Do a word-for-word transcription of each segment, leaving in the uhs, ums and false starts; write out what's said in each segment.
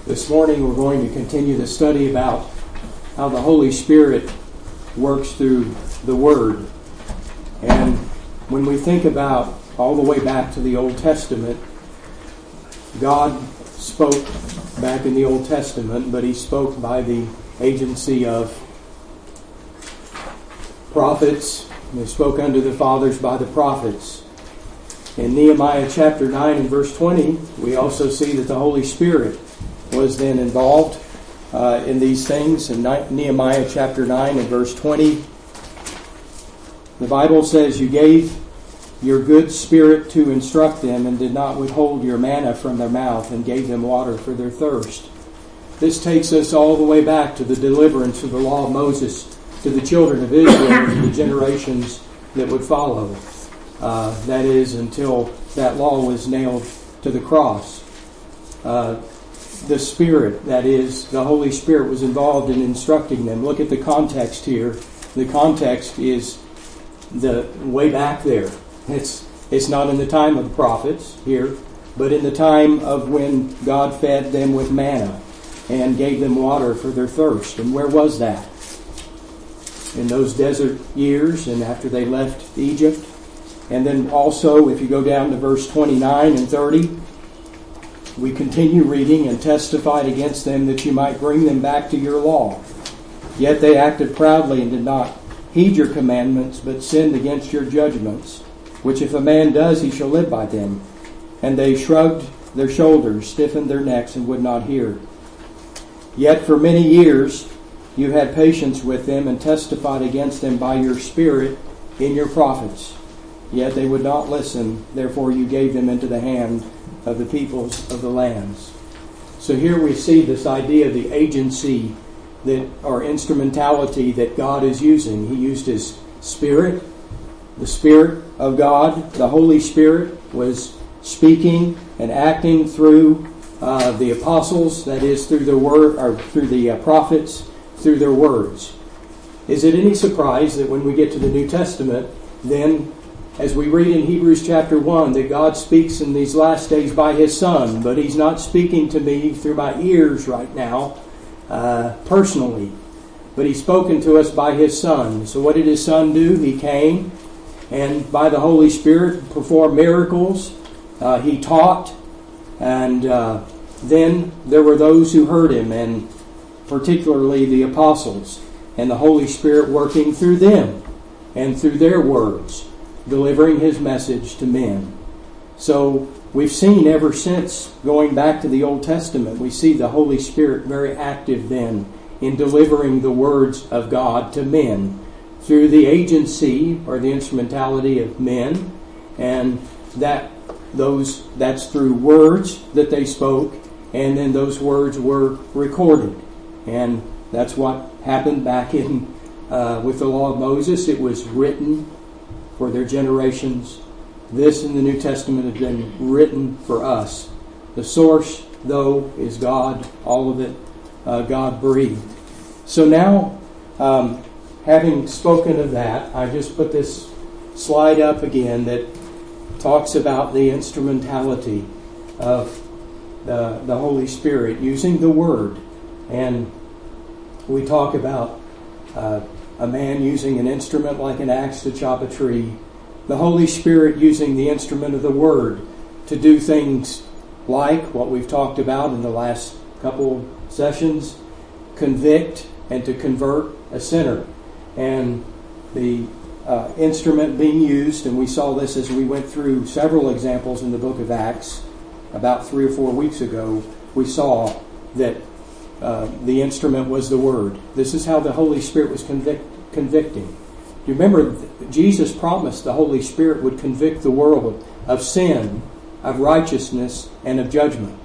This morning we're going to continue the study about how the Holy Spirit works through the Word. And when we think about all the way back to the Old Testament, God spoke back in the Old Testament, but He spoke by the agency of prophets. He spoke unto the fathers by the prophets. In Nehemiah chapter nine and verse twenty, we also see that the Holy Spirit was then involved uh, in these things. In Nehemiah chapter nine and verse twenty, the Bible says, "You gave your good spirit to instruct them, and did not withhold your manna from their mouth, and gave them water for their thirst." This takes us all the way back to the deliverance of the law of Moses to the children of Israel and the generations that would follow. Uh, that is, until that law was nailed to the cross. Uh, the Spirit, that is, the Holy Spirit, was involved in instructing them. Look at the context here. The context is the way back there. It's it's not in the time of the prophets here, but in the time of when God fed them with manna and gave them water for their thirst. And where was that? In those desert years and after they left Egypt. And then also, if you go down to verse twenty-nine and thirty, we continue reading, "And testified against them that you might bring them back to your law. Yet they acted proudly and did not heed your commandments, but sinned against your judgments, which if a man does, he shall live by them. And they shrugged their shoulders, stiffened their necks, and would not hear. Yet for many years you had patience with them, and testified against them by your Spirit in your prophets. Yet they would not listen, therefore you gave them into the hand of the peoples of the lands." So here we see this idea of the agency that, or instrumentality that God is using. He used His Spirit. The Spirit of God, the Holy Spirit, was speaking and acting through uh, the apostles, that is, through the word, or through the uh, prophets, through their words. Is it any surprise that when we get to the New Testament, then, as we read in Hebrews chapter one, that God speaks in these last days by His Son, but He's not speaking to me through my ears right now, uh, personally, but He's spoken to us by His Son. So what did His Son do? He came and by the Holy Spirit performed miracles. Uh, he taught, and uh, then there were those who heard Him, and particularly the apostles, and the Holy Spirit working through them and through their words, delivering His message to men. So we've seen ever since, going back to the Old Testament, we see the Holy Spirit very active then in delivering the words of God to men through the agency or the instrumentality of men, and that those that's through words that they spoke, and then those words were recorded. And that's what happened back in uh, with the law of Moses. It was written for their generations. This in the New Testament has been written for us. The source, though, is God. All of it, uh, God breathed. So now, um, having spoken of that, I just put this slide up again that talks about the instrumentality of the, the Holy Spirit using the Word. And we talk about uh, a man using an instrument like an axe to chop a tree. The Holy Spirit using the instrument of the Word to do things like what we've talked about in the last couple sessions, convict and to convert a sinner. And the uh, instrument being used, and we saw this as we went through several examples in the book of Acts about three or four weeks ago, we saw that uh, the instrument was the Word. This is how the Holy Spirit was convict, convicting. You remember, Jesus promised the Holy Spirit would convict the world of sin, of righteousness, and of judgment.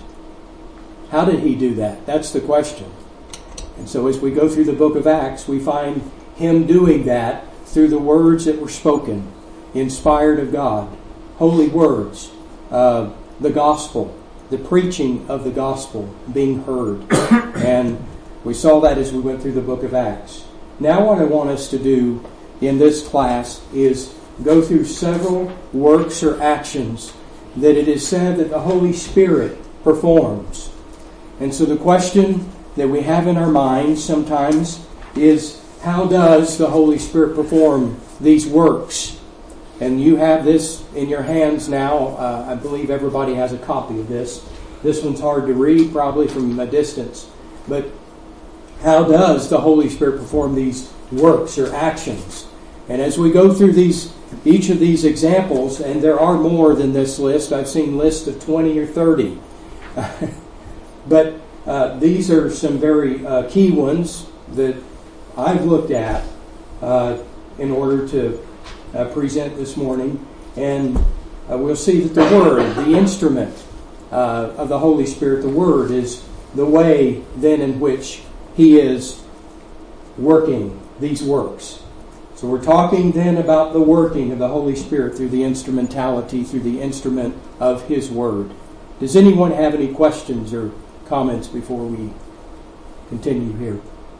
How did He do that? That's the question. And so as we go through the book of Acts, we find Him doing that through the words that were spoken, inspired of God, holy words, uh, the gospel, the preaching of the gospel being heard. And we saw that as we went through the book of Acts. Now what I want us to do in this class is go through several works or actions that it is said that the Holy Spirit performs. And so the question that we have in our minds sometimes is, how does the Holy Spirit perform these works? And you have this in your hands now. Uh, I believe everybody has a copy of this. This one's hard to read, probably from a distance. But how does the Holy Spirit perform these works or actions? And as we go through these, each of these examples, and there are more than this list. I've seen lists of twenty or thirty. But uh, these are some very uh, key ones that I've looked at uh, in order to uh, present this morning. And uh, we'll see that the Word, the instrument uh, of the Holy Spirit, the Word is the way then in which He is working these works. So we're talking then about the working of the Holy Spirit through the instrumentality, through the instrument of His Word. Does anyone have any questions or comments before we continue here?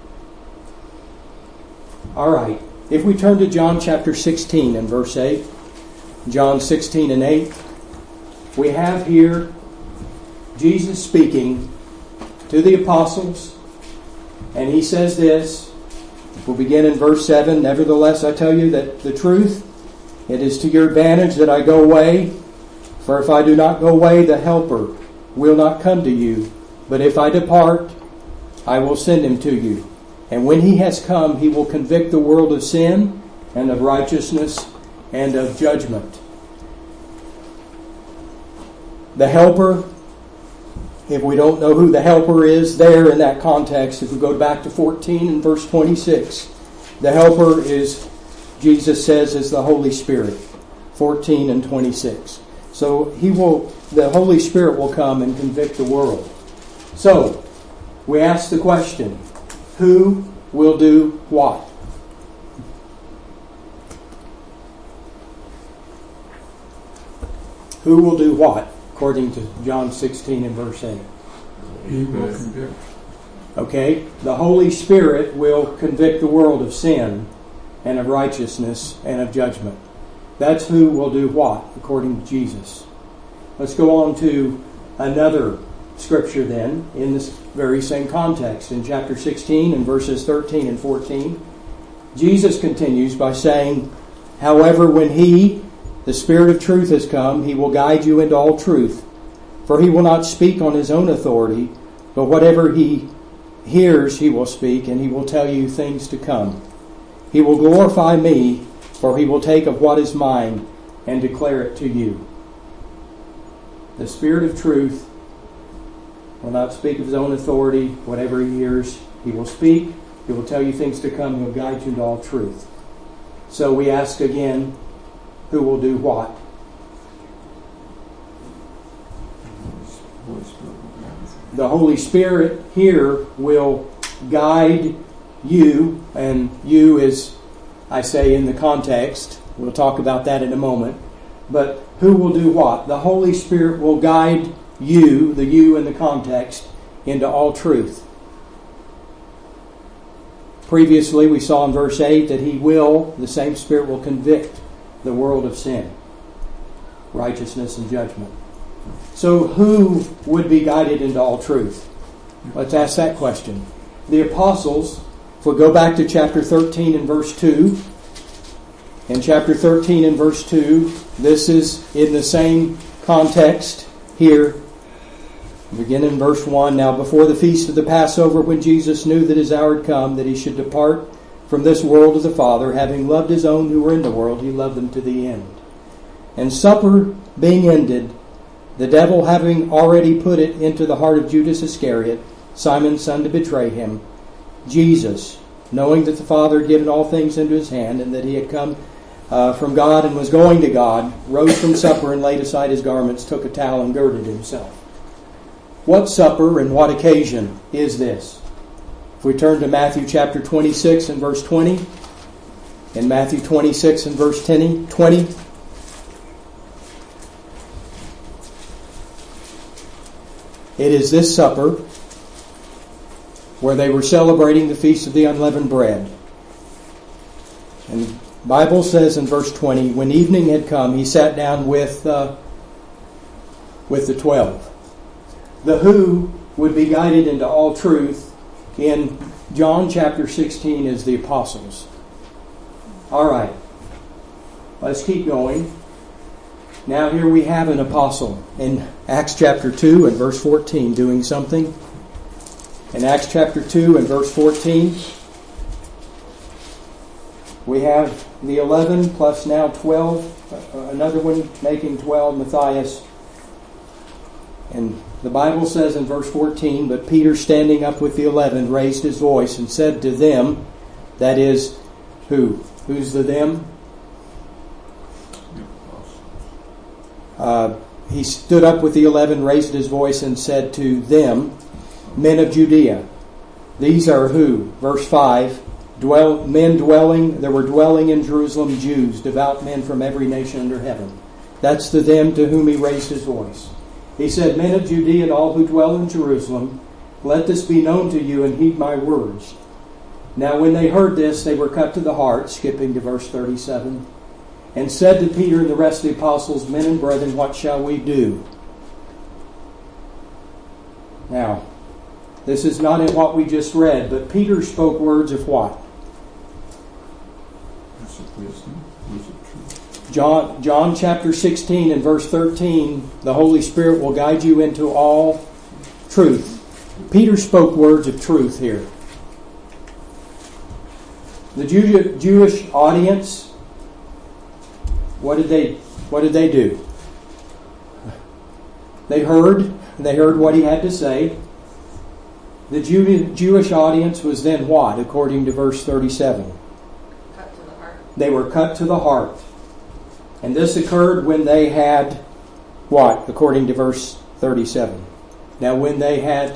All right. If we turn to John chapter sixteen and verse eight, John sixteen and eight, we have here Jesus speaking to the apostles, and He says this. We'll begin in verse seven. Nevertheless, I tell you that the truth, it is to your advantage that I go away. For if I do not go away, the Helper will not come to you. But if I depart, I will send Him to you. And when He has come, He will convict the world of sin and of righteousness and of judgment. The Helper, if we don't know who the Helper is there in that context, if we go back to fourteen and verse twenty-six, the Helper is, Jesus says, is the Holy Spirit. fourteen and twenty-six. So He will, the Holy Spirit will come and convict the world. So, we ask the question, who will do what? Who will do what, according to John sixteen and verse eight? He will convict. Okay, the Holy Spirit will convict the world of sin and of righteousness and of judgment. That's who will do what, according to Jesus. Let's go on to another scripture then, in this very same context. In chapter sixteen and verses thirteen and fourteen, Jesus continues by saying, however, when He, the Spirit of truth, has come, He will guide you into all truth. For He will not speak on His own authority, but whatever He hears He will speak, and He will tell you things to come. He will glorify Me, for He will take of what is mine and declare it to you. The Spirit of truth will not speak of His own authority. Whatever He hears, He will speak. He will tell you things to come. He will guide you into all truth. So we ask again, who will do what? The Holy Spirit here will guide you, and you is, I say in the context, we'll talk about that in a moment, but who will do what? The Holy Spirit will guide you, the you in the context, into all truth. Previously we saw in verse eight that He will, the same Spirit will convict the world of sin, righteousness, and judgment. So who would be guided into all truth? Let's ask that question. The apostles, if we go back to chapter thirteen and verse two, in chapter thirteen and verse two, this is in the same context here. Begin in verse one. Now before the feast of the Passover, when Jesus knew that His hour had come, that He should depart from this world to the Father, having loved His own who were in the world, He loved them to the end. And supper being ended, the devil having already put it into the heart of Judas Iscariot, Simon's son, to betray Him, Jesus, knowing that the Father had given all things into His hand, and that He had come uh, from God and was going to God, rose from supper and laid aside His garments, took a towel and girded Himself. What supper and what occasion is this? If we turn to Matthew chapter twenty-six and verse twenty, in Matthew twenty-six and verse twenty, it is this supper where they were celebrating the Feast of the Unleavened Bread. And the Bible says in verse twenty, when evening had come, He sat down with uh, with the twelve. The who would be guided into all truth in John chapter sixteen as the apostles. All right. Let's keep going. Now here we have an apostle in Acts chapter two and verse fourteen doing something. In Acts chapter two and verse fourteen, we have the eleven plus now twelve, another one making twelve, Matthias. And the Bible says in verse fourteen, "But Peter, standing up with the eleven, raised his voice and said to them," that is, who? Who's the them? Uh, he stood up with the eleven, raised his voice, and said to them, "Men of Judea." These are who? Verse five. Dwell, men dwelling, there were dwelling in Jerusalem Jews, devout men from every nation under heaven. That's the them to whom he raised his voice. He said, "Men of Judea and all who dwell in Jerusalem, let this be known to you and heed my words." Now when they heard this, they were cut to the heart, skipping to verse thirty-seven, and said to Peter and the rest of the apostles, "Men and brethren, what shall we do?" Now, this is not in what we just read, but Peter spoke words of what? Words of wisdom, words of truth. John, John chapter sixteen and verse thirteen, the Holy Spirit will guide you into all truth. Peter spoke words of truth here. The Jew, Jewish audience, what did they what did they do? They heard, they heard what he had to say. The Jew, Jewish audience was then what, according to verse thirty-seven? Cut to the heart. They were cut to the heart. And this occurred when they had what, according to verse thirty-seven? Now when they had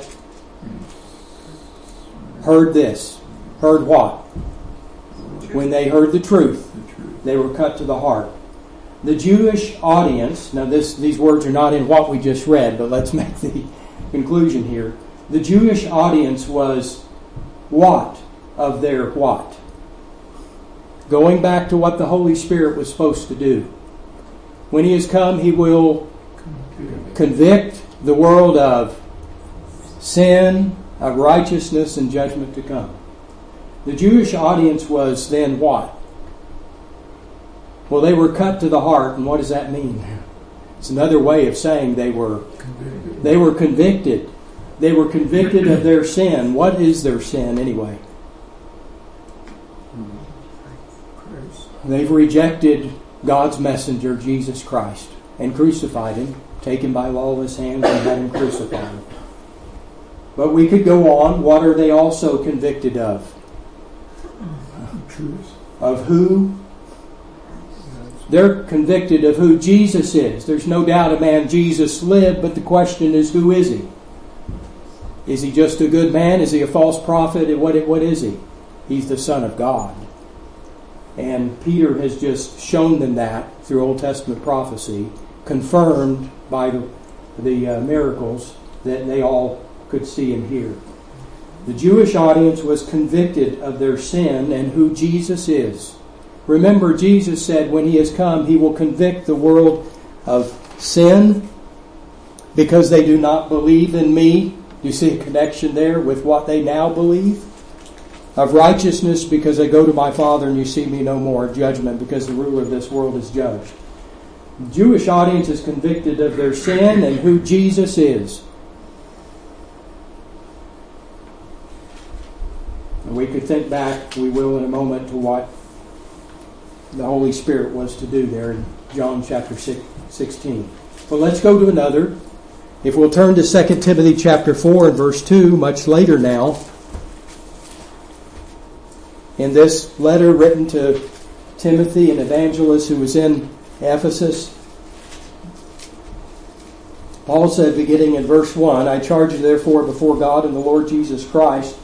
heard this, heard what? When they heard the truth, they were cut to the heart. The Jewish audience, now this, these words are not in what we just read, but let's make the conclusion here. The Jewish audience was what of their what? Going back to what the Holy Spirit was supposed to do. When He has come, He will convict the world of sin, of righteousness, and judgment to come. The Jewish audience was then what? Well, they were cut to the heart, and what does that mean? It's another way of saying they were Convicted. they were convicted. They were convicted of their sin. What is their sin anyway? Christ. They've rejected God's messenger, Jesus Christ, and crucified Him, taken by lawless hands and had Him crucified. But we could go on. What are they also convicted of? Truth. Of who? They're convicted of who Jesus is. There's no doubt a man Jesus lived, but the question is, who is He? Is He just a good man? Is He a false prophet? What, what is He? He's the Son of God. And Peter has just shown them that through Old Testament prophecy, confirmed by the, the uh, miracles that they all could see and hear. The Jewish audience was convicted of their sin and who Jesus is. Remember, Jesus said when He has come, He will convict the world of sin because they do not believe in Me. Do you see a connection there with what they now believe? Of righteousness because I go to my Father and you see Me no more. Judgment because the ruler of this world is judged. The Jewish audience is convicted of their sin and who Jesus is. And we could think back, we will in a moment, to what the Holy Spirit was to do there in John chapter sixteen. But let's go to another. If we'll turn to Second Timothy chapter four and verse two, much later now. In this letter written to Timothy, an evangelist who was in Ephesus, Paul said, beginning in verse one, "I charge you therefore before God and the Lord Jesus Christ,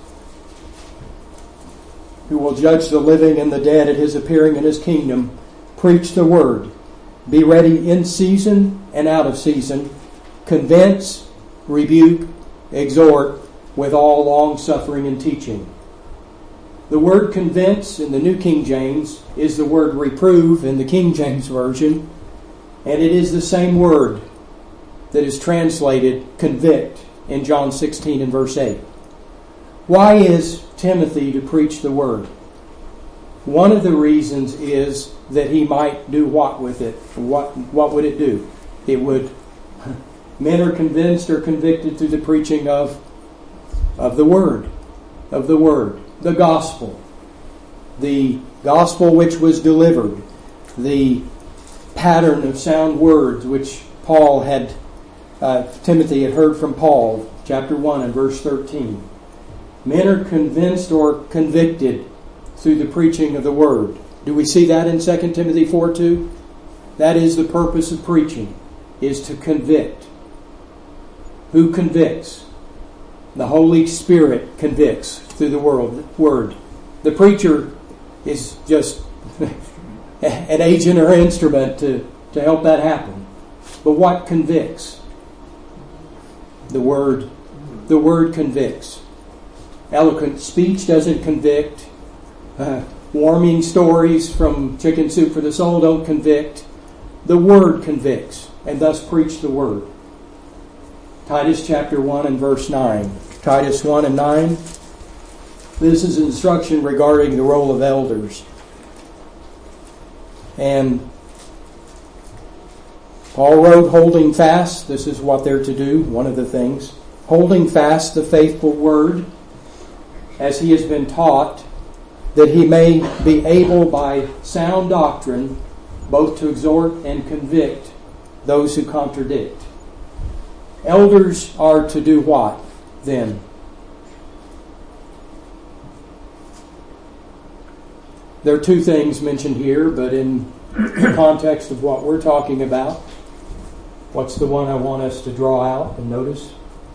who will judge the living and the dead at His appearing in His kingdom, preach the word. Be ready in season and out of season. Convince, rebuke, exhort with all long suffering and teaching." The word convince in the New King James is the word reprove in the King James Version, and it is the same word that is translated convict in John sixteen and verse eight. Why is Timothy to preach the Word? One of the reasons is that he might do what with it? What, what would it do? It would, men are convinced or convicted through the preaching of, of the Word, of the Word, the Gospel, the Gospel which was delivered, the pattern of sound words which Paul had, uh, Timothy had heard from Paul, chapter one and verse thirteen. Men are convinced or convicted through the preaching of the Word. Do we see that in Second Timothy four two? That is the purpose of preaching, is to convict. Who convicts? The Holy Spirit convicts through the Word. The preacher is just an agent or instrument to, to help that happen. But what convicts? The Word. The Word convicts. Eloquent speech doesn't convict. Uh, warming stories from Chicken Soup for the Soul don't convict. The Word convicts, and thus preach the Word. Titus chapter one and verse nine. Titus one and nine. This is instruction regarding the role of elders. And Paul wrote, holding fast, this is what they're to do, one of the things, holding fast the faithful word as he has been taught, that he may be able by sound doctrine both to exhort and convict those who contradict. Elders are to do what then? There are two things mentioned here, but in the context of what we're talking about, what's the one I want us to draw out and notice?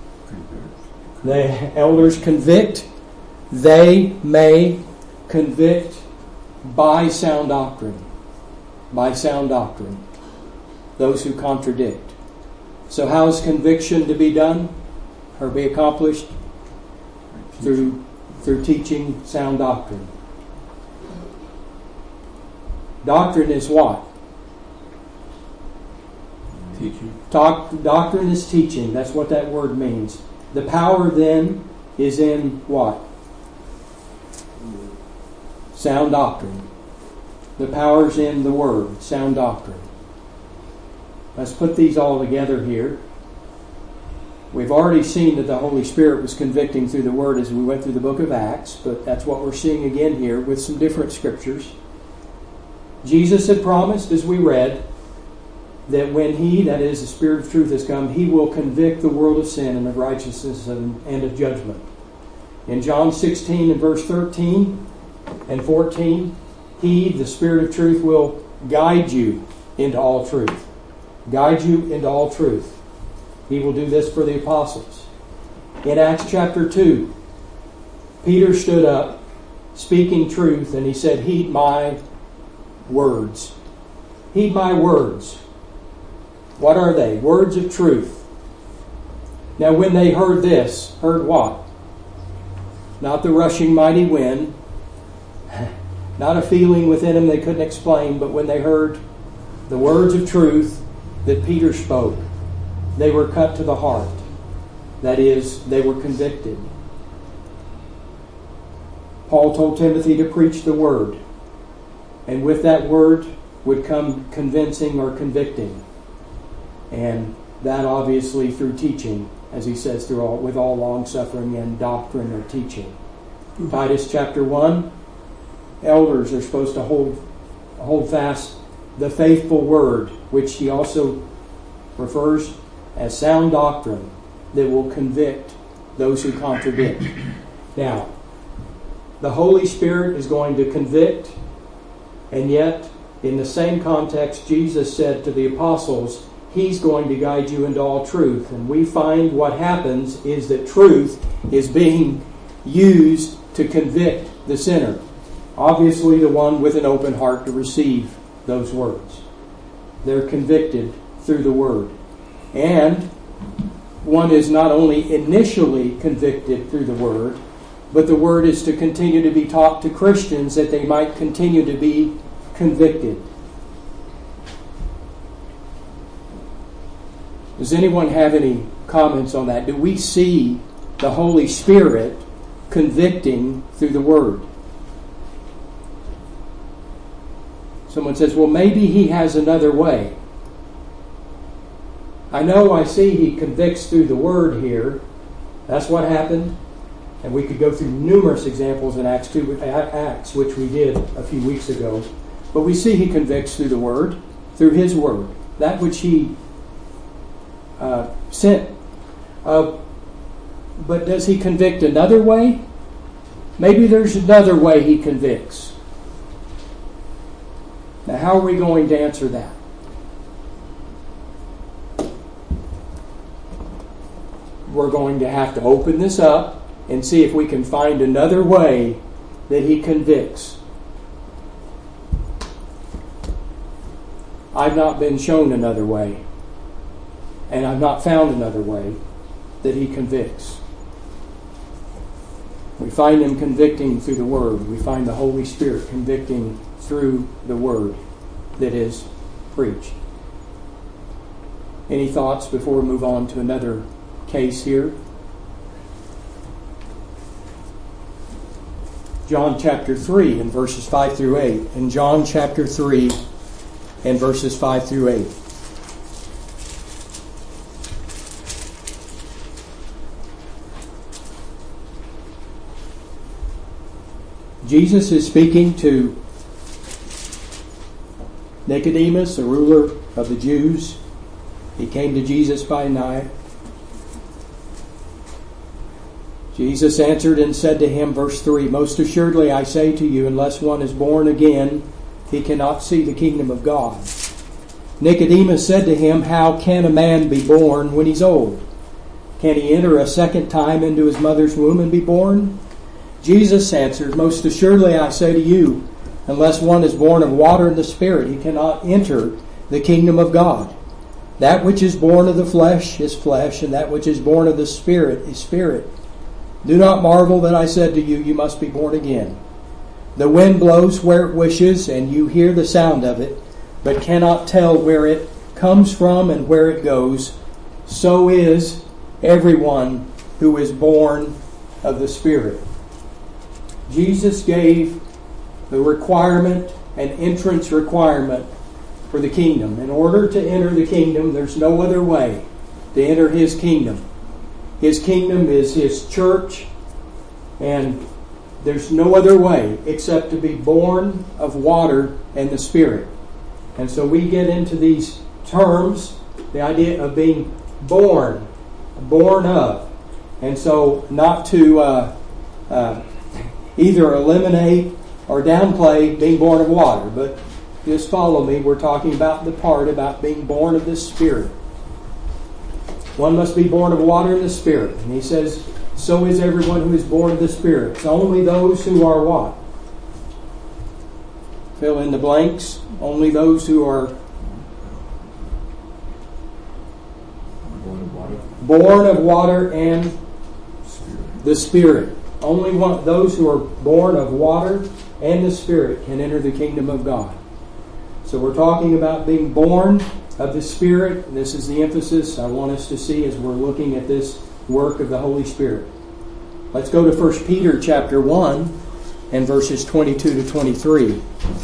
The elders convict. They may convict by sound doctrine. By sound doctrine. Those who contradict. So how is conviction to be done or be accomplished? Through, through teaching sound doctrine. Doctrine is what? Teaching. Doc, doctrine is teaching. That's what that word means. The power then is in what? Sound doctrine. The power's in the Word. Sound doctrine. Let's put these all together here. We've already seen that the Holy Spirit was convicting through the Word as we went through the book of Acts, but that's what we're seeing again here with some different scriptures. Jesus had promised, as we read, that when He, that is, the Spirit of truth, has come, He will convict the world of sin and of righteousness and, and of judgment. In John sixteen and verse thirteen and fourteen, He, the Spirit of truth, will guide you into all truth. Guide you into all truth. He will do this for the apostles. In Acts chapter two, Peter stood up speaking truth, and he said, heed my words. Heed my words. What are they? Words of truth. Now when they heard this, heard what? Not the rushing mighty wind, not a feeling within them they couldn't explain, but when they heard the words of truth that Peter spoke, they were cut to the heart. That is, they were convicted. Paul told Timothy to preach the word. And with that word would come convincing or convicting. And that obviously through teaching, as he says, through all, with all long-suffering and doctrine or teaching. Mm-hmm. Titus chapter one, elders are supposed to hold, hold fast the faithful word, which he also refers as sound doctrine that will convict those who contradict. Now, the Holy Spirit is going to convict, and yet, in the same context, Jesus said to the apostles, He's going to guide you into all truth. And we find what happens is that truth is being used to convict the sinner. Obviously, the one with an open heart to receive those words. They're convicted through the Word. And one is not only initially convicted through the Word, but the Word is to continue to be taught to Christians that they might continue to be convicted. Does anyone have any comments on that. Do we see the Holy Spirit convicting through the Word? Someone says, well, maybe He has another way. I know I see He convicts through the Word here. That's what happened. And we could go through numerous examples in Acts two, Acts, which we did a few weeks ago. But we see He convicts through the Word, through His Word, that which He uh, sent. Uh, but does He convict another way? Maybe there's another way He convicts. Now, how are we going to answer that? We're going to have to open this up and see if we can find another way that He convicts. I've not been shown another way, and I've not found another way that He convicts. We find Him convicting through the Word. We find the Holy Spirit convicting through the Word that is preached. Any thoughts before we move on to another case here? John chapter three and verses five through eight. In John chapter three and verses five through eight. Jesus is speaking to Nicodemus, a ruler of the Jews. He came to Jesus by night. Jesus answered and said to him, verse three, most assuredly I say to you, unless one is born again, he cannot see the kingdom of God. Nicodemus said to him, how can a man be born when he's old? Can he enter a second time into his mother's womb and be born? Jesus answered, most assuredly I say to you, unless one is born of water and the Spirit, he cannot enter the kingdom of God. That which is born of the flesh is flesh, and that which is born of the Spirit is spirit. Do not marvel that I said to you, you must be born again. The wind blows where it wishes, and you hear the sound of it, but cannot tell where it comes from and where it goes. So is everyone who is born of the Spirit. Jesus gave the requirement, an entrance requirement for the kingdom. In order to enter the kingdom, there's no other way to enter His kingdom. His kingdom is His church, and there's no other way except to be born of water and the Spirit. And so we get into these terms, the idea of being born, born of. And so not to uh, uh, either eliminate or downplay being born of water, but just follow me. We're talking about the part about being born of the Spirit. One must be born of water and the Spirit. And he says, so is everyone who is born of the Spirit. It's only those who are what? Fill in the blanks. Only those who are Born of water. born of water and Spirit. the Spirit. Only one, those who are born of water and the Spirit can enter the kingdom of God. So we're talking about being born of the Spirit. This is the emphasis I want us to see as we're looking at this work of the Holy Spirit. Let's go to First Peter chapter one and verses twenty-two to twenty-three.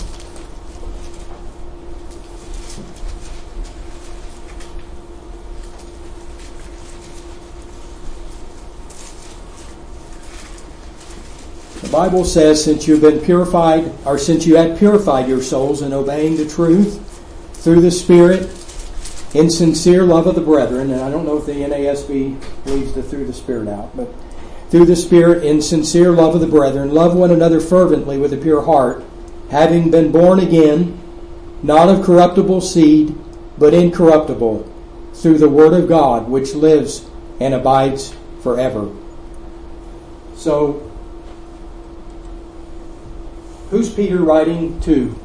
The Bible says, since you've been purified, or since you had purified your souls in obeying the truth through the Spirit, in sincere love of the brethren, and I don't know if the N A S B leaves the through the Spirit out, but through the Spirit, in sincere love of the brethren, love one another fervently with a pure heart, having been born again, not of corruptible seed, but incorruptible, through the Word of God, which lives and abides forever. So, who's Peter writing to?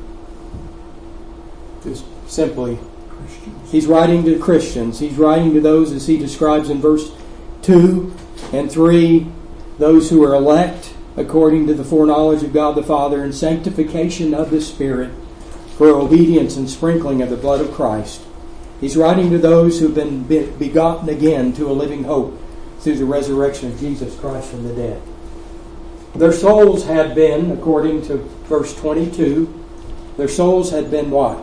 Just simply, Christians. he's writing to Christians. He's writing to those, as he describes in verse two and three, those who are elect according to the foreknowledge of God the Father and sanctification of the Spirit for obedience and sprinkling of the blood of Christ. He's writing to those who've been begotten again to a living hope through the resurrection of Jesus Christ from the dead. Their souls had been, according to verse twenty-two, their souls had been what?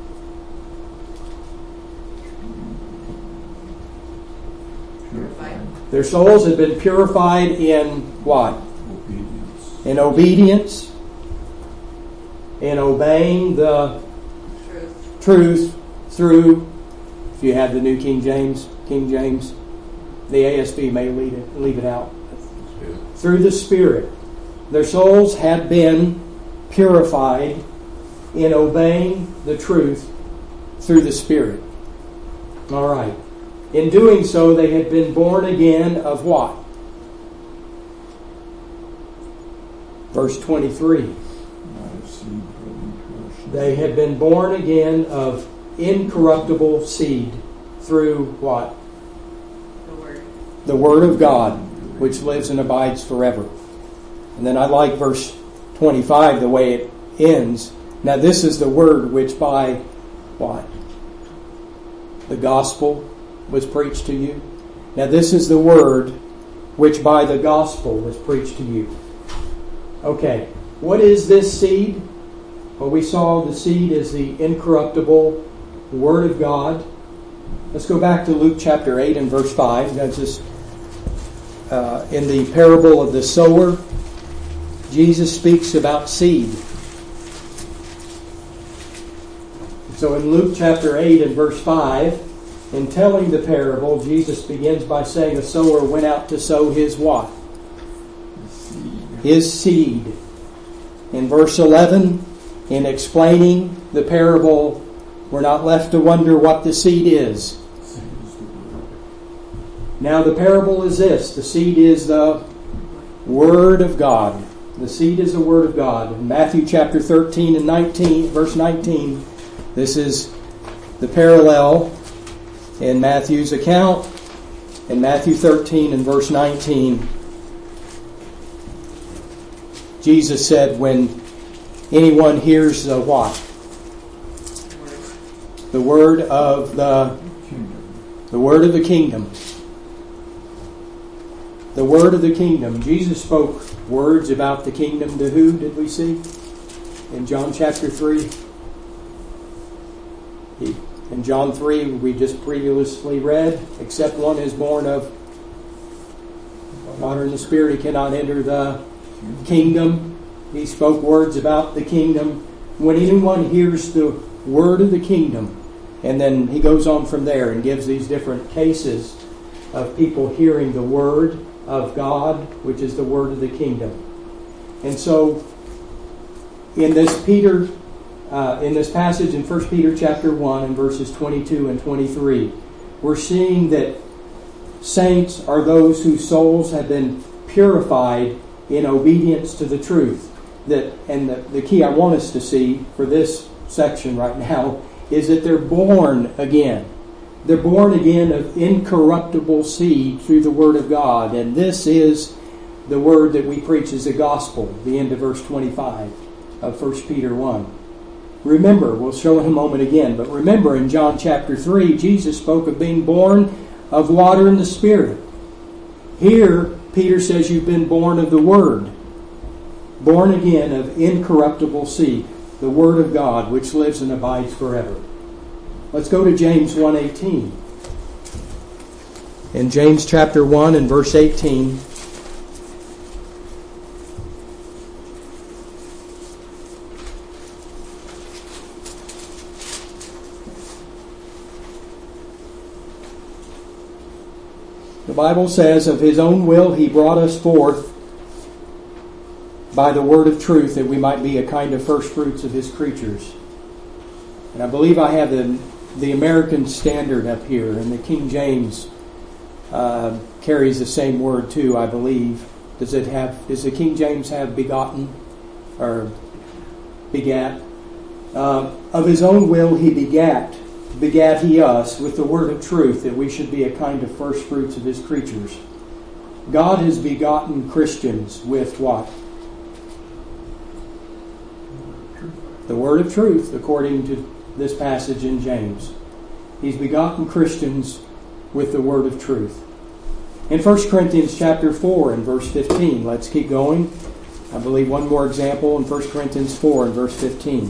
Purified. Their souls had been purified in what? Obedience. In obedience, in obeying the Truth. truth through, if you have the New King James, King James, the A S V may leave it, leave it out. Yeah. Through the Spirit. Their souls had been purified in obeying the truth through the Spirit. All right. In doing so, they had been born again of what? Verse twenty-three. Not of seed from incorruption. They had been born again of incorruptible seed through what? The Word. The Word of God, which lives and abides forever. And then I like verse twenty-five, the way it ends. Now this is the Word which by what? The gospel was preached to you. Now this is the Word which by the gospel was preached to you. Okay, what is this seed? Well, we saw the seed is the incorruptible Word of God. Let's go back to Luke chapter eight and verse five. That's just uh, in the parable of the sower. Jesus speaks about seed. So in Luke chapter eight and verse five, in telling the parable, Jesus begins by saying a sower went out to sow his what? Seed. His seed. In verse eleven, in explaining the parable, we're not left to wonder what the seed is. Seed is the word. Now the parable is this. The seed is the Word of God. The seed is the Word of God. In Matthew chapter thirteen and nineteen, verse nineteen, this is the parallel in Matthew's account. In Matthew thirteen and verse nineteen, Jesus said, when anyone hears the what? The word of the Kingdom. the word of the kingdom. The word of the kingdom. Jesus spoke words about the kingdom to who, did we see? In John chapter three. He, in John three, we just previously read, except one is born of water and the Spirit, he cannot enter the kingdom. He spoke words about the kingdom. When anyone hears the word of the kingdom, and then he goes on from there and gives these different cases of people hearing the word of God, which is the word of the kingdom. And so, in this Peter, uh, in this passage in First Peter chapter one and verses twenty-two and twenty-three, we're seeing that saints are those whose souls have been purified in obedience to the truth. That, and the, the key I want us to see for this section right now is that they're born again. They're born again of incorruptible seed through the Word of God. And this is the word that we preach as the gospel, the end of verse twenty-five of First Peter one. Remember, we'll show in a moment again, but remember in John chapter three, Jesus spoke of being born of water and the Spirit. Here, Peter says you've been born of the Word. Born again of incorruptible seed, the Word of God, which lives and abides forever. Let's go to James one eighteen. In James chapter one and verse eighteen, the Bible says, of His own will He brought us forth by the word of truth, that we might be a kind of first fruits of His creatures. And I believe I have the, the American Standard up here, and the King James uh, carries the same word too, I believe. Does it have? Does the King James have begotten or begat? Uh, of His own will He begat, begat He us with the word of truth, that we should be a kind of first fruits of His creatures. God has begotten Christians with what? The word of truth, according to this passage in James. He's begotten Christians with the word of truth. In First Corinthians chapter four and verse fifteen, let's keep going. I believe one more example in First Corinthians four and verse fifteen.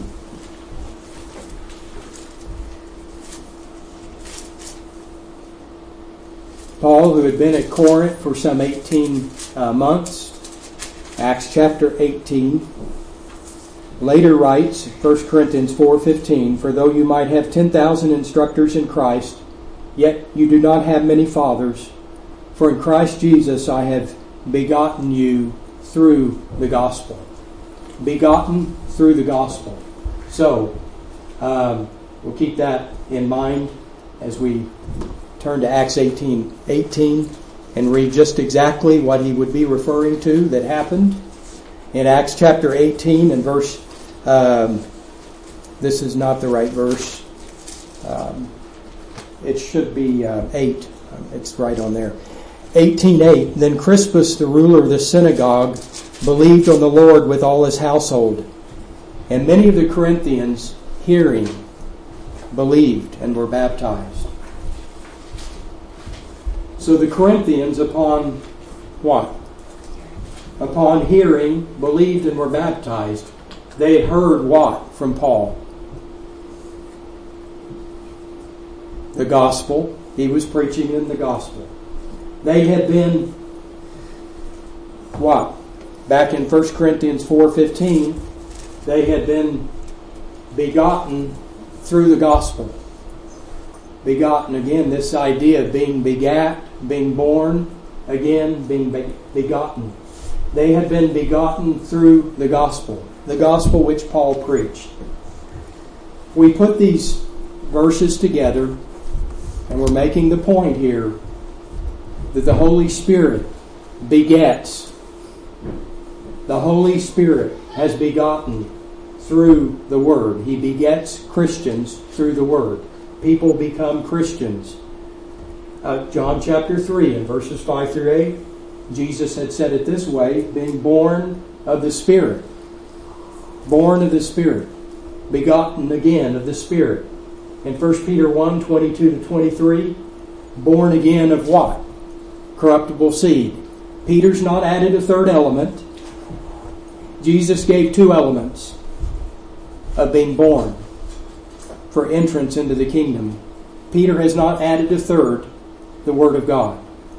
Paul, who had been at Corinth for some eighteen uh, months, Acts chapter eighteen, later writes, First Corinthians four fifteen, "For though you might have ten thousand instructors in Christ, yet you do not have many fathers. For in Christ Jesus I have begotten you through the gospel." Begotten through the gospel. So, um, we'll keep that in mind as we turn to Acts eighteen eighteen and read just exactly what he would be referring to that happened. In Acts chapter eighteen and verse, um, this is not the right verse. Um, it should be uh, eight. It's right on there. eighteen eight, "Then Crispus, the ruler of the synagogue, believed on the Lord with all his household. And many of the Corinthians, hearing, believed and were baptized." So the Corinthians, upon what? Upon hearing, believed and were baptized. They had heard what from Paul? The gospel. He was preaching in the gospel. They had been what? Back in First Corinthians four fifteen, they had been begotten through the gospel. Begotten, again, this idea of being begat, being born, again, being be- begotten. They had been begotten through the gospel, the gospel which Paul preached. We put these verses together, and we're making the point here that the Holy Spirit begets. The Holy Spirit has begotten through the Word. He begets Christians through the Word. People become Christians. Uh, John chapter three and verses five through eight, Jesus had said it this way, being born of the Spirit. Born of the Spirit. Begotten again of the Spirit. In First Peter one twenty-two to twenty-three, born again of what? Corruptible seed. Peter's not added a third element. Jesus gave two elements of being born for entrance into the kingdom. Peter has not added a third, the Word of God.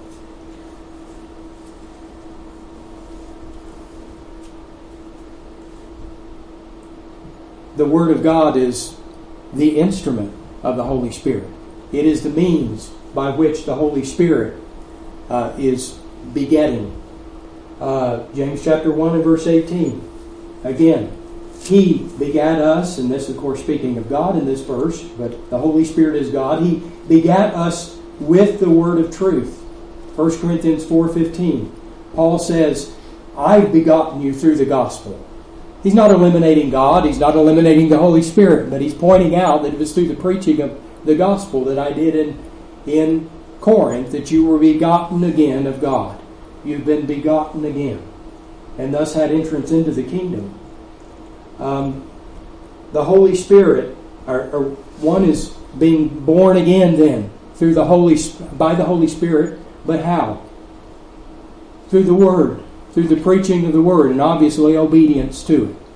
The Word of God is the instrument of the Holy Spirit. It is the means by which the Holy Spirit uh, is begetting. Uh, James chapter one and verse eighteen. Again, He begat us, and this of course speaking of God in this verse, but the Holy Spirit is God. He begat us with the word of truth. First Corinthians four fifteen. Paul says, "I've begotten you through the gospel." He's not eliminating God. He's not eliminating the Holy Spirit, but he's pointing out that it was through the preaching of the gospel that I did in, in Corinth that you were begotten again of God. You've been begotten again, and thus had entrance into the kingdom. Um, the Holy Spirit, or, or one is being born again then through the Holy by the Holy Spirit, but how? Through the Word, through the preaching of the Word, and obviously obedience to it.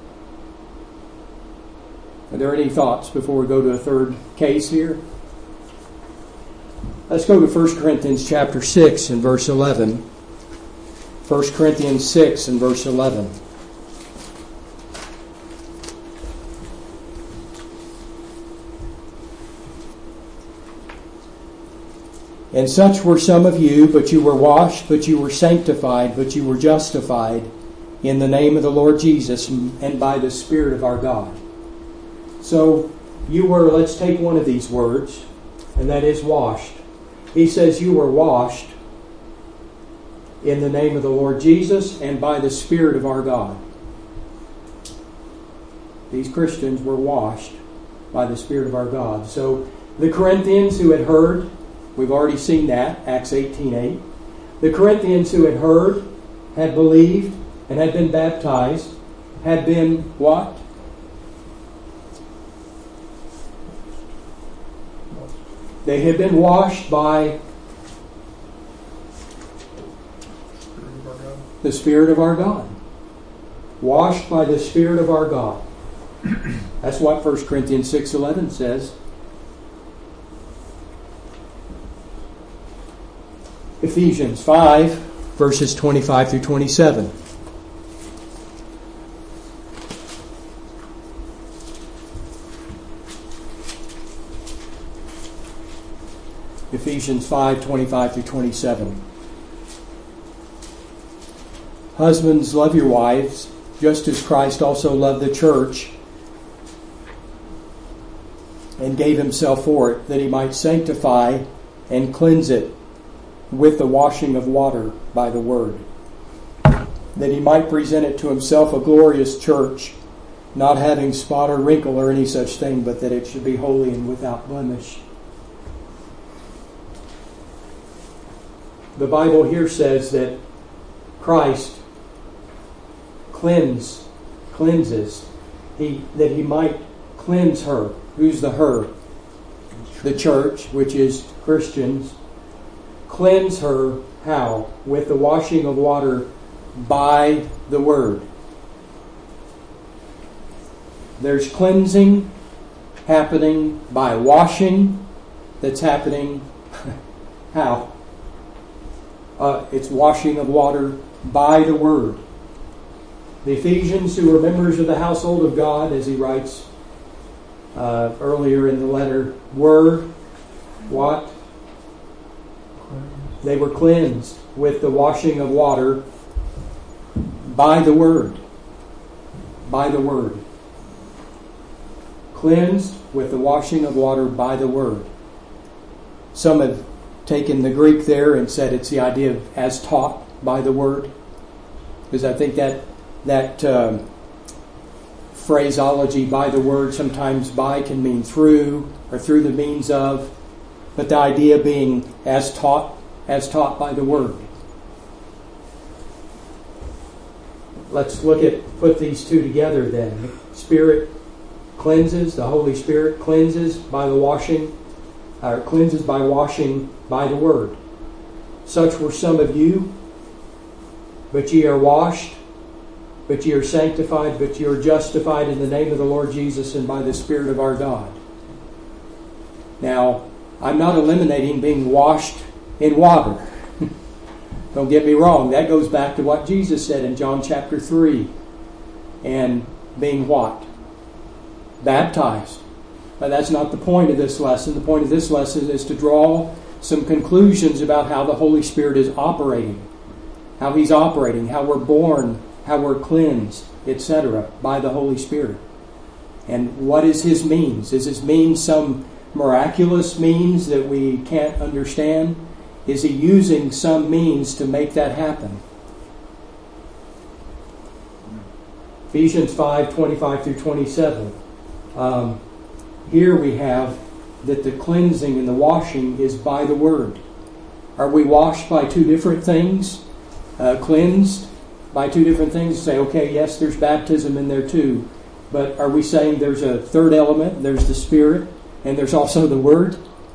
Are there any thoughts before we go to a third case here? Let's go to First Corinthians chapter six and verse eleven. First Corinthians six and verse eleven. "And such were some of you, but you were washed, but you were sanctified, but you were justified in the name of the Lord Jesus and by the Spirit of our God." So you were, let's take one of these words, and that is washed. He says you were washed in the name of the Lord Jesus and by the Spirit of our God. These Christians were washed by the Spirit of our God. So the Corinthians who had heard, we've already seen that, Acts eighteen eight. The Corinthians who had heard, had believed, and had been baptized, had been what? They have been washed by the Spirit of our God. Washed by the Spirit of our God. That's what First Corinthians six eleven says. Ephesians five, verses twenty-five through twenty-seven. Ephesians five, twenty-five through twenty-seven. Husbands, love your wives, just as Christ also loved the church and gave himself for it, that he might sanctify and cleanse it with the washing of water by the word, that he might present it to himself a glorious church, not having spot or wrinkle or any such thing, but that it should be holy and without blemish. The Bible here says that Christ cleanse, cleanses, he, that he might cleanse her. Who's the her? The church, which is Christians. Cleanse her, how? With the washing of water by the word. There's cleansing happening by washing that's happening how? Uh, it's washing of water by the word. The Ephesians, who were members of the household of God, as he writes uh, earlier in the letter, were what? They were cleansed with the washing of water by the word. By the word. Cleansed with the washing of water by the word. Some have taken the Greek there and said it's the idea of as taught by the word. Because I think that that um, phraseology by the word, sometimes by can mean through or through the means of, but the idea being as taught, as taught by the word. Let's look at, put these two together then. The Spirit cleanses, the Holy Spirit cleanses by the washing, or cleanses by washing by the word. Such were some of you, but ye are washed, but ye are sanctified, but ye are justified in the name of the Lord Jesus and by the Spirit of our God. Now, I'm not eliminating being washed in water. Don't get me wrong. That goes back to what Jesus said in John chapter three. And being what? Baptized. But that's not the point of this lesson. The point of this lesson is to draw some conclusions about how the Holy Spirit is operating. How He's operating. How we're born. How we're cleansed, et cetera by the Holy Spirit. And what is His means? Is His means some miraculous means that we can't understand? Is He using some means to make that happen? Ephesians five, twenty-five through twenty-seven. Um, here we have that the cleansing and the washing is by the Word. Are we washed by two different things? Uh, cleansed by two different things? Say, okay, yes, there's baptism in there too. But are we saying there's a third element? There's the Spirit, and there's also the Word?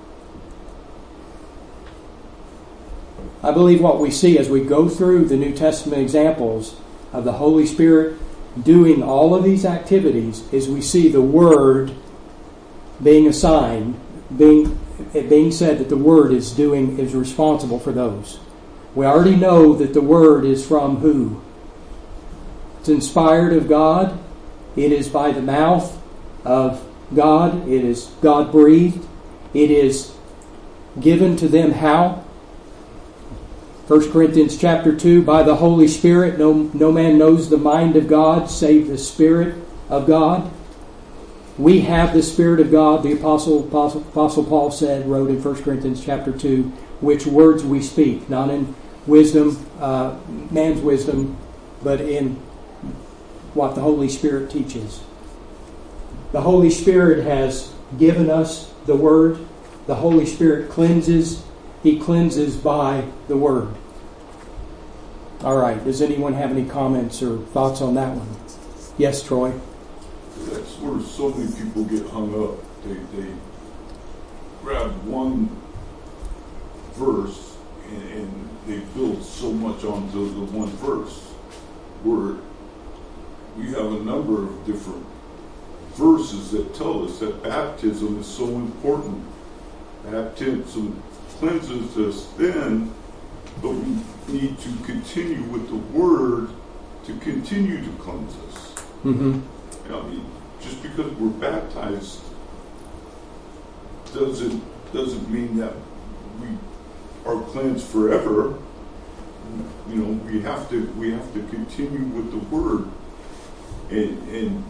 I believe what we see as we go through the New Testament examples of the Holy Spirit doing all of these activities is we see the Word being assigned, being it being said that the Word is doing is responsible for those. We already know that the Word is from who? It's inspired of God. It is by the mouth of God. It is God-breathed. It is given to them how? First Corinthians chapter two, by the Holy Spirit, no, no man knows the mind of God save the Spirit of God. We have the Spirit of God, the Apostle, Apostle, Apostle Paul said, wrote in First Corinthians chapter two, which words we speak, not in wisdom, uh, man's wisdom, but in what the Holy Spirit teaches. The Holy Spirit has given us the Word. The Holy Spirit cleanses. He cleanses by the Word. All right. Does anyone have any comments or thoughts on that one? Yes, Troy? That's where so many people get hung up. They, they grab one verse and, and they build so much onto the one verse, where we have a number of different verses that tell us that baptism is so important. Baptism cleanses us then, but we need to continue with the Word to continue to cleanse us. Mm-hmm. I mean, just because we're baptized doesn't doesn't mean that we are cleansed forever. You know, we have to we have to continue with the Word, and and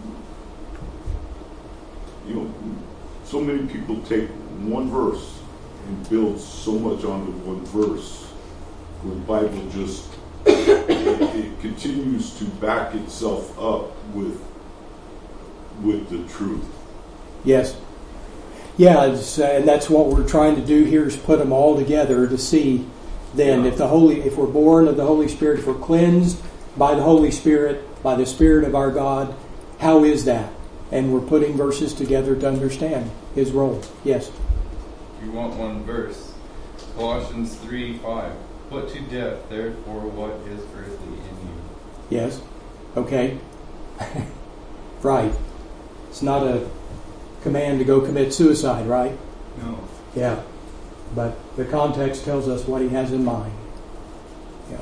you know, so many people take one verse and build so much onto one verse, where the Bible just it, it continues to back itself up with with the truth. Yes. Yeah, it's, uh, and that's what we're trying to do here, is put them all together to see then if the Holy, if we're born of the Holy Spirit, if we're cleansed by the Holy Spirit, by the Spirit of our God, how is that? And we're putting verses together to understand His role. Yes. You want one verse. Colossians three five. Put to death, therefore, what is earthly in you. Yes. Okay. Right. It's not a command to go commit suicide, right? No. Yeah. But the context tells us what he has in mind. Yeah.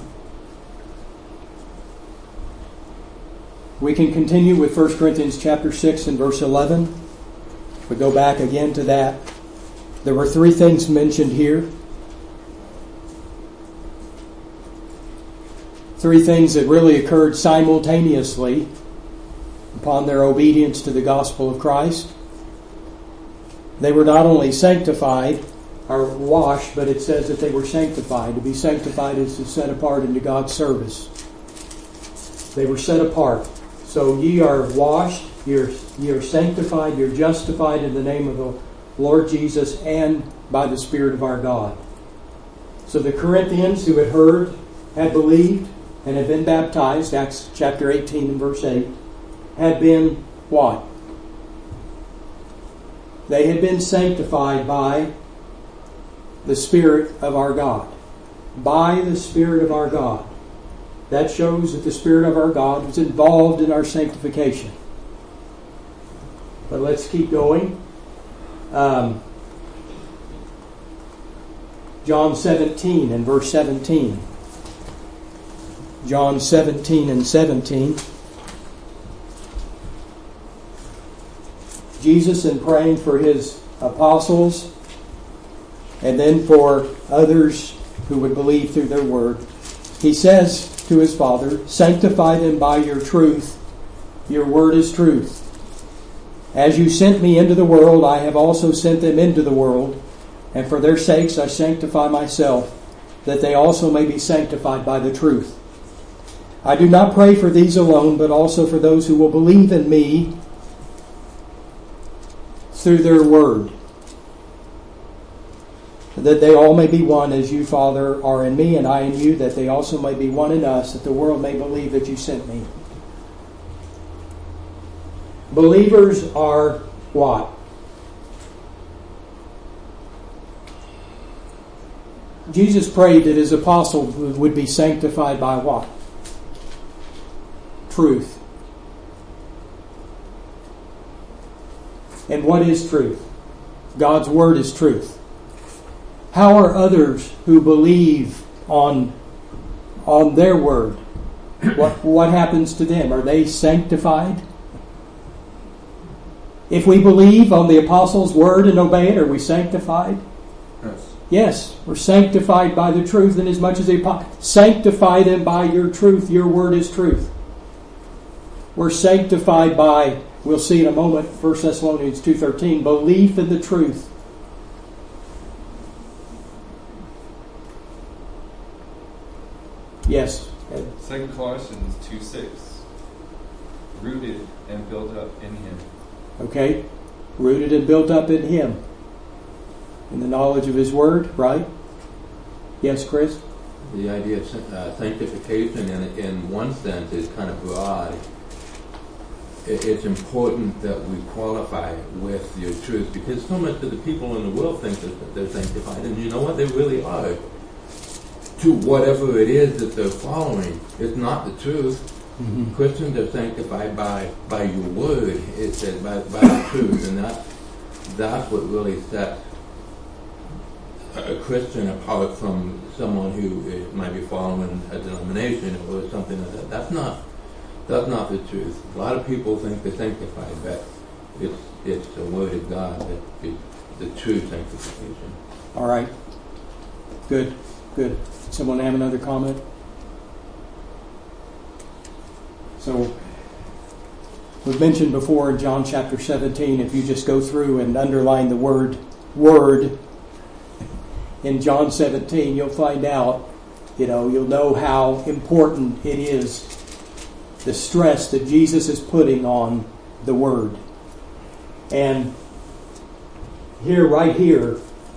We can continue with First Corinthians chapter six and verse eleven. If we go back again to that, there were three things mentioned here. Three things that really occurred simultaneously upon their obedience to the gospel of Christ. They were not only sanctified or washed, but it says that they were sanctified. To be sanctified is to set apart into God's service. They were set apart. So ye are washed, you're, you're sanctified, you're justified in the name of the Lord Jesus and by the Spirit of our God. So the Corinthians who had heard, had believed, and had been baptized, Acts chapter eighteen and verse eight, had been what? They had been sanctified by the Spirit of our God. By the Spirit of our God. That shows that the Spirit of our God was involved in our sanctification. But let's keep going. Um, John seventeen and verse seventeen. John seventeen and seventeen. Jesus, in praying for His apostles and then for others who would believe through their word, He says to His Father, sanctify them by your truth. Your word is truth. As you sent me into the world, I have also sent them into the world, and for their sakes I sanctify myself, that they also may be sanctified by the truth. I do not pray for these alone, but also for those who will believe in me through their word, that they all may be one as you, Father, are in me and I in you, that they also may be one in us, that the world may believe that you sent me. Believers are what? Jesus prayed that His apostles would be sanctified by what? Truth. And what is truth? God's word is truth. How are others who believe on, on their word? What, what happens to them? Are they sanctified? If we believe on the apostles' word and obey it, are we sanctified? Yes. Yes, we're sanctified by the truth, and as much as they sanctify them by your truth. Your word is truth. We're sanctified by, we'll see in a moment, First Thessalonians two thirteen, belief in the truth. Yes. Ed. Second Colossians two six. Rooted and built up in Him. Okay. Rooted and built up in Him. In the knowledge of His word, right? Yes, Chris? The idea of uh, sanctification in, in one sense is kind of broad. it, it's important that we qualify with your truth, because so much of the people in the world think that they're sanctified, and you know what? They really are. To whatever it is that they're following, it's not the truth. Mm-hmm. Christians are sanctified by, by your word, it says, by, by the truth, and that, that's what really sets a Christian apart from someone who is, might be following a denomination or something like that. That's not that's not the truth. A lot of people think they're sanctified, but it's it's the word of God that is the true sanctification. All right. Good. Good. Someone have another comment? So, we've mentioned before in John chapter seventeen, if you just go through and underline the word word in John seventeen, you'll find out, you know, you'll know how important it is, the stress that Jesus is putting on the word. And here, right here,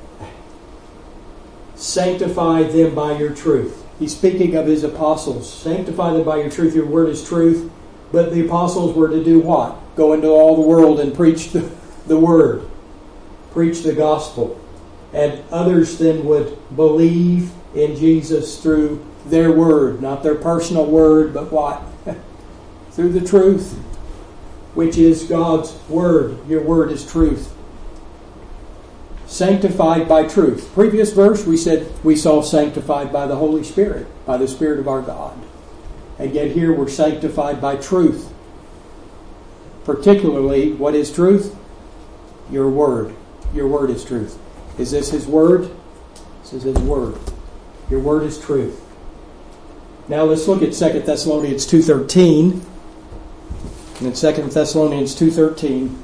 sanctify them by your truth. He's speaking of his apostles. Sanctify them by your truth. Your word is truth. But the apostles were to do what? Go into all the world and preach the, the word. Preach the gospel. And others then would believe in Jesus through their word. Not their personal word, but what? Through the truth, which is God's word. Your word is truth. Sanctified by truth. Previous verse we said we saw sanctified by the Holy Spirit, by the Spirit of our God. And yet here we're sanctified by truth. Particularly, what is truth? Your word. Your word is truth. Is this His word? This is His word. Your word is truth. Now let's look at Second Thessalonians two thirteen. And in Second Thessalonians two thirteen,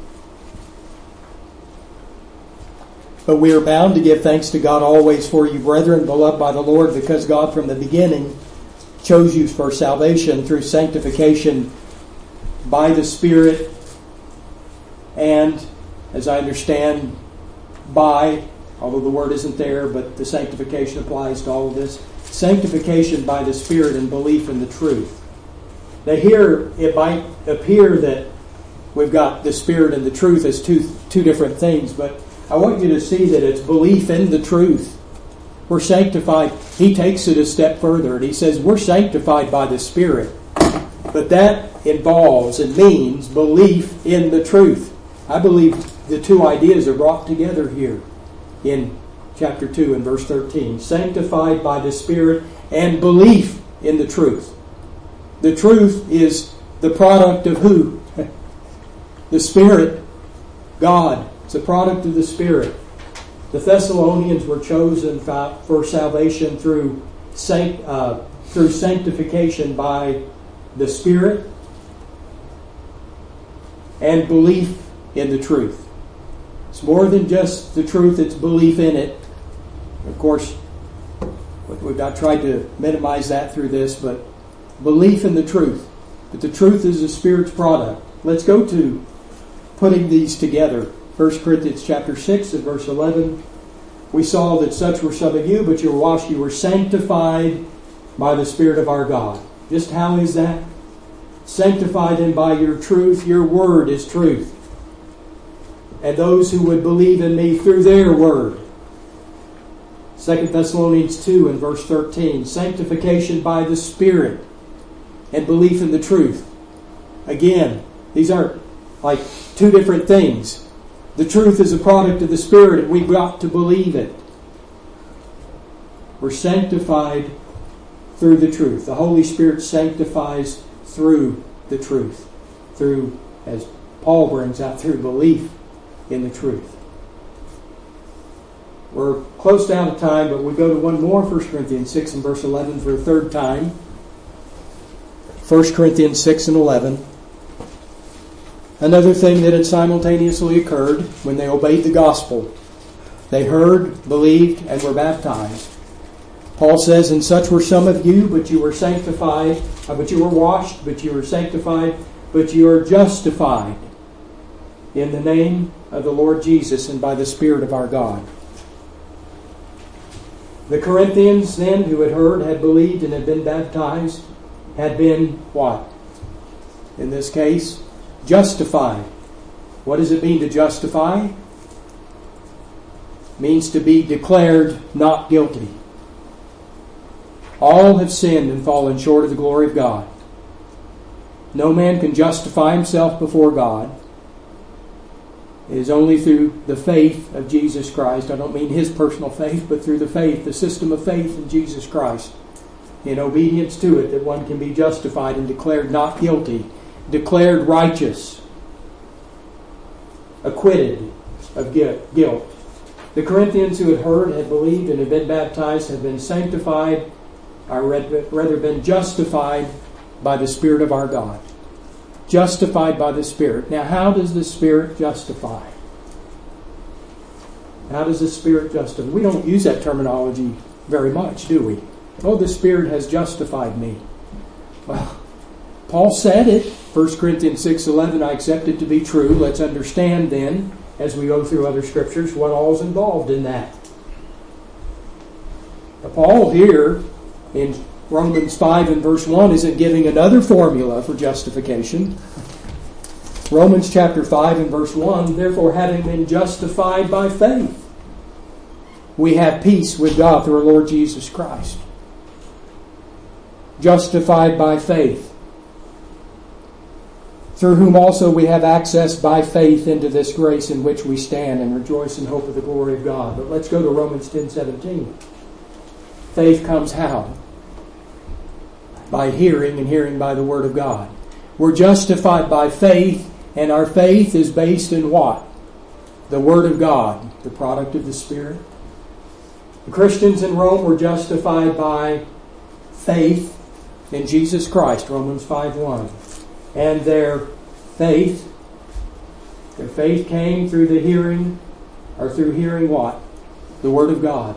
but we are bound to give thanks to God always for you, brethren, beloved by the Lord, because God from the beginning chose you for salvation through sanctification by the Spirit, and, as I understand, by, although the word isn't there, but the sanctification applies to all of this, sanctification by the Spirit and belief in the truth. Now here, it might appear that we've got the Spirit and the truth as two, two different things, but I want you to see that it's belief in the truth. We're sanctified. He takes it a step further, and he says we're sanctified by the Spirit. But that involves and means belief in the truth. I believe the two ideas are brought together here in chapter two and verse thirteen. Sanctified by the Spirit and belief in the truth. The truth is the product of who? The Spirit. God. It's a product of the Spirit. The Thessalonians were chosen for salvation through sanct, uh, through sanctification by the Spirit and belief in the truth. It's more than just the truth, it's belief in it. Of course, we've not tried to minimize that through this, but belief in the truth. But the truth is the Spirit's product. Let's go to putting these together. First Corinthians chapter six and verse eleven. We saw that such were some of you, but you were washed, you were sanctified by the Spirit of our God. Just how is that? Sanctified then by your truth. Your word is truth. And those who would believe in me through their word. Second Thessalonians two and verse thirteen. Sanctification by the Spirit and belief in the truth. Again, these aren't like two different things. The truth is a product of the Spirit, and we've got to believe it. We're sanctified through the truth. The Holy Spirit sanctifies through the truth. Through, as Paul brings out, through belief in the truth. We're close to out of time, but we go to one more, First Corinthians six and verse eleven for a third time. First Corinthians six and eleven. Another thing that had simultaneously occurred when they obeyed the gospel. They heard, believed, and were baptized. Paul says, and such were some of you, but you were sanctified, uh, but you were washed, but you were sanctified, but you are justified in the name of the Lord Jesus and by the Spirit of our God. The Corinthians then, who had heard, had believed, and had been baptized, had been what? In this case, Justified. What does it mean to justify? It means to be declared not guilty. All have sinned and fallen short of the glory of God. No man can justify himself before God. It is only through the faith of Jesus Christ. I don't mean his personal faith, but through the faith, the system of faith in Jesus Christ, in obedience to it, that one can be justified and declared not guilty, declared righteous, acquitted of guilt. The Corinthians who had heard, had believed, and had been baptized had been sanctified, or rather been justified by the Spirit of our God. Justified by the Spirit. Now, how does the Spirit justify? How does the Spirit justify? We don't use that terminology very much, do we? Oh, the Spirit has justified me. Well, Paul said it. First Corinthians six eleven, I accept it to be true. Let's understand then, as we go through other scriptures, what all is involved in that. Now, Paul here in Romans five and verse one isn't giving another formula for justification. Romans chapter five and verse one, therefore having been justified by faith, we have peace with God through our Lord Jesus Christ. Justified by faith, through whom also we have access by faith into this grace in which we stand and rejoice in hope of the glory of God. But let's go to Romans ten seventeen. Faith comes how? By hearing, and hearing by the Word of God. We're justified by faith, and our faith is based in what? The Word of God, the product of the Spirit. The Christians in Rome were justified by faith in Jesus Christ, Romans five one. And their faith, their faith came through the hearing, or through hearing what? The Word of God.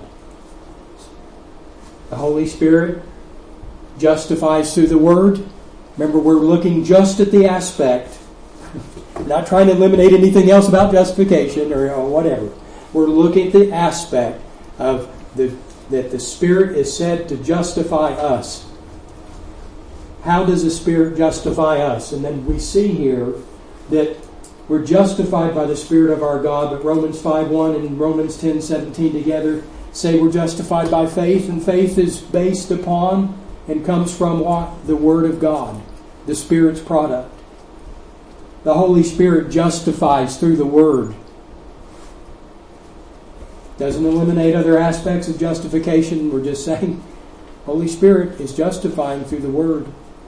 The Holy Spirit justifies through the Word. Remember, we're looking just at the aspect, not trying to eliminate anything else about justification or, or whatever. We're looking at the aspect of the that the Spirit is said to justify us. How does the Spirit justify us? And then we see here that we're justified by the Spirit of our God, but Romans five one and Romans ten seventeen together say we're justified by faith, and faith is based upon and comes from what? The Word of God, the Spirit's product. The Holy Spirit justifies through the Word. Doesn't eliminate other aspects of justification. We're just saying Holy Spirit is justifying through the Word.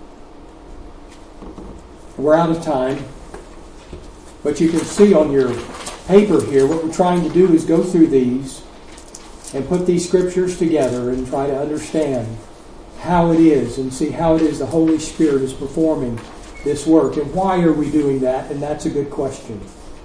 We're out of time. But you can see on your paper here, what we're trying to do is go through these and put these scriptures together and try to understand how it is and see how it is the Holy Spirit is performing this work. And why are we doing that? And that's a good question.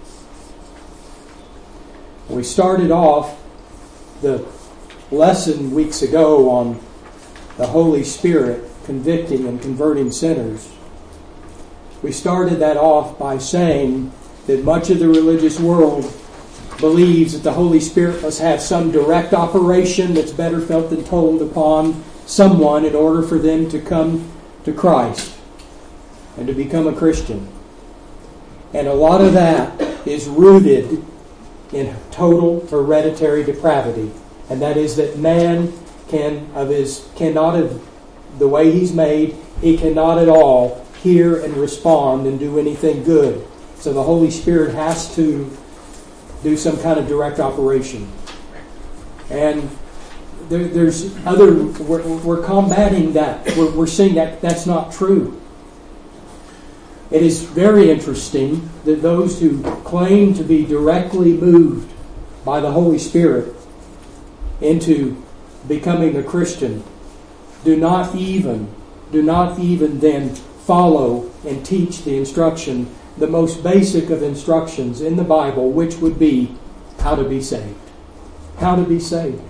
We started off the lesson weeks ago on the Holy Spirit convicting and converting sinners. We started that off by saying that much of the religious world believes that the Holy Spirit must have some direct operation that's better felt than told upon someone in order for them to come to Christ and to become a Christian. And a lot of that is rooted in total hereditary depravity. And that is that man can of his cannot have the way he's made, he cannot at all hear and respond and do anything good. So the Holy Spirit has to do some kind of direct operation. And there, there's other, we're, we're combating that. We're, we're saying that that's not true. It is very interesting that those who claim to be directly moved by the Holy Spirit into becoming a Christian do not even, do not even then follow and teach the instruction, the most basic of instructions in the Bible, which would be how to be saved. How to be saved.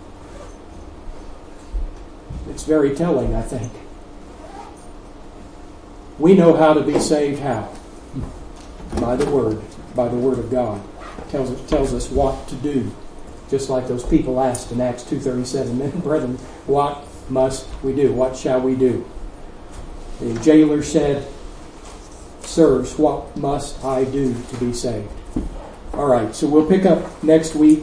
It's very telling, I think. We know how to be saved how? By the Word. By the Word of God. It tells us, tells us what to do. Just like those people asked in Acts two thirty-seven, men and brethren, what must we do? What shall we do? The jailer said, Sirs, what must I do to be saved? All right, so we'll pick up next week.